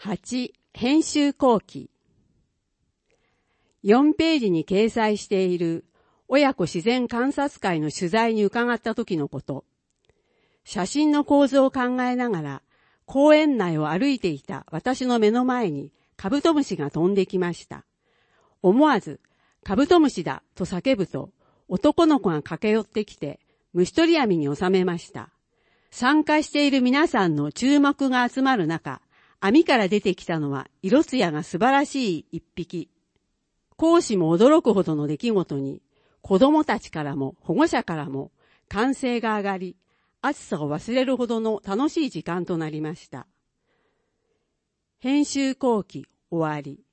8、編集後期。4ページに掲載している親子自然観察会の取材に伺った時のこと。写真の構図を考えながら公園内を歩いていた私の目の前にカブトムシが飛んできました。思わずカブトムシだと叫ぶと男の子が駆け寄ってきて虫取り網に収めました。参加している皆さんの注目が集まる中、網から出てきたのは色艶が素晴らしい一匹。講師も驚くほどの出来事に、子供たちからも保護者からも歓声が上がり、暑さを忘れるほどの楽しい時間となりました。編集後期終わり。